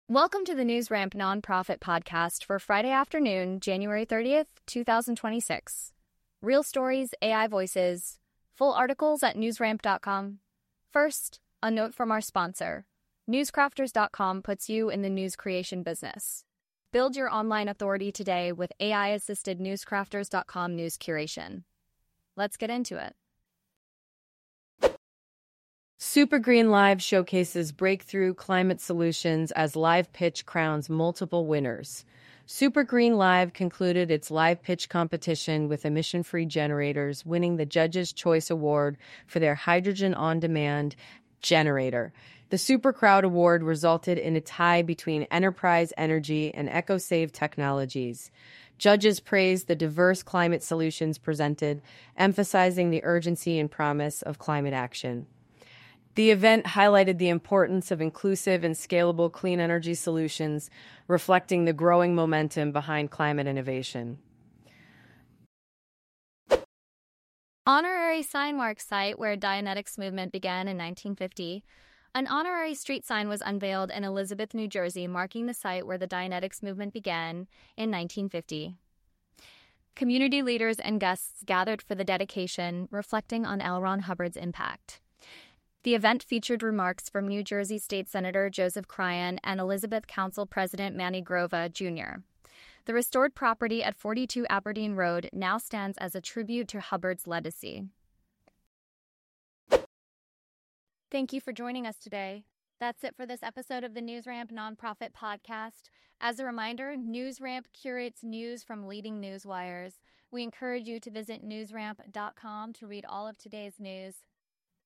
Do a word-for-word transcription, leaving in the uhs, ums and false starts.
Welcome to the NewsRamp Nonprofit Podcast for Friday afternoon, January thirtieth, twenty twenty-six. Real stories, A I voices, full articles at newsramp dot com. First, a note from our sponsor. newscrafters dot com puts you in the news creation business. Build your online authority today with A I-assisted newscrafters dot com news curation. Let's get into it. Super Green Live showcases breakthrough climate solutions as Live Pitch crowns multiple winners. Super Green Live concluded its live pitch competition with emission-free generators, winning the Judges' Choice Award for their Hydrogen On Demand generator. The Super Crowd Award resulted in a tie between Enterprise Energy and EcoSave Technologies. Judges praised the diverse climate solutions presented, emphasizing the urgency and promise of climate action. The event highlighted the importance of inclusive and scalable clean energy solutions, reflecting the growing momentum behind climate innovation. Honorary sign marks site where Dianetics movement began in nineteen fifty. An honorary street sign was unveiled in Elizabeth, New Jersey, marking the site where the Dianetics movement began in nineteen fifty. Community leaders and guests gathered for the dedication, reflecting on L. Ron Hubbard's impact. The event featured remarks from New Jersey State Senator Joseph Cryan and Elizabeth Council President Manny Grova, Junior The restored property at forty-two Aberdeen Road now stands as a tribute to Hubbard's legacy. Thank you for joining us today. That's it for this episode of the NewsRamp Nonprofit Podcast. As a reminder, NewsRamp curates news from leading news wires. We encourage you to visit newsramp dot com to read all of today's news.